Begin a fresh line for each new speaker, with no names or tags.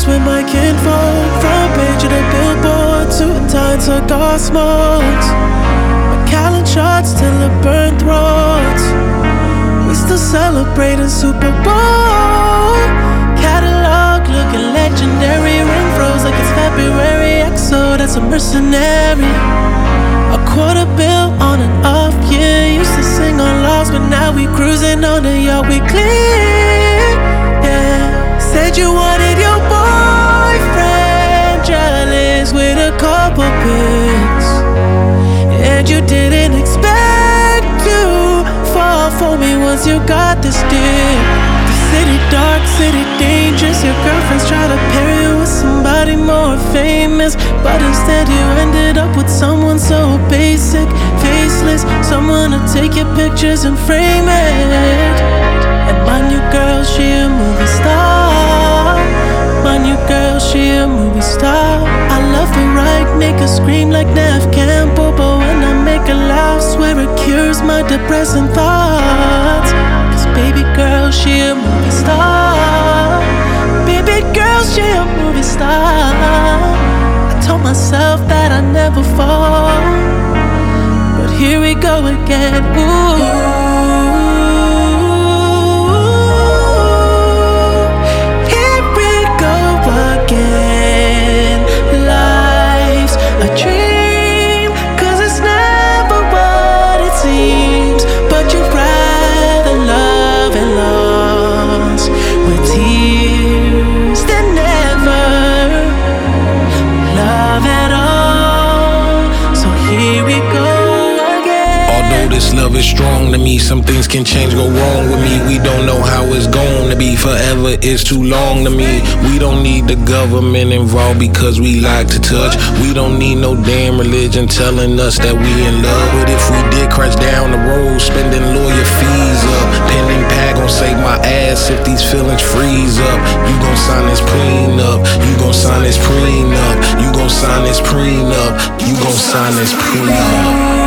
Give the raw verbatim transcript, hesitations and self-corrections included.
photos with my kinfolk. Front page of the billboard, suit and tie, cigar smokes. Macallan shots till it burn throats. We still celebrating Super Bowl. Catalog looking legendary. Ring froze like it's February. X O, that's a mercenary. A quarter bill on and off, yeah. Used to sing on lost, but now we cruising on the yacht. We clear, yeah. Said you wanted your boyfriend jealous with a couple pics, and you didn't expect to fall for me once you got this dick. The city dark, city dangerous. Your girlfriends try to pair you with somebody more famous, but instead you ended up with someone so basic, faceless. Someone to take your pictures and frame it. And my new girl, she a movie star. My new girl, she a movie star. I love her right, make her scream like Nev Campbell, but when I make her laugh, swear it cures my depressing thoughts. Cause baby girl, she a movie star. Baby girl, she a movie star. I told myself that I'd never fall, but here we go again. Ooh.
Love is strong to me. Some things can change, go wrong with me. We don't know how it's going to be. Forever is too long to me. We don't need the government involved because we like to touch. We don't need no damn religion telling us that we in love. But if we did crash down the road, spending lawyer fees up, pending pad gon' save my ass if these feelings freeze up. You gon' sign this prenup. You gon' sign this prenup. You gon' sign this prenup. You gon' sign this prenup.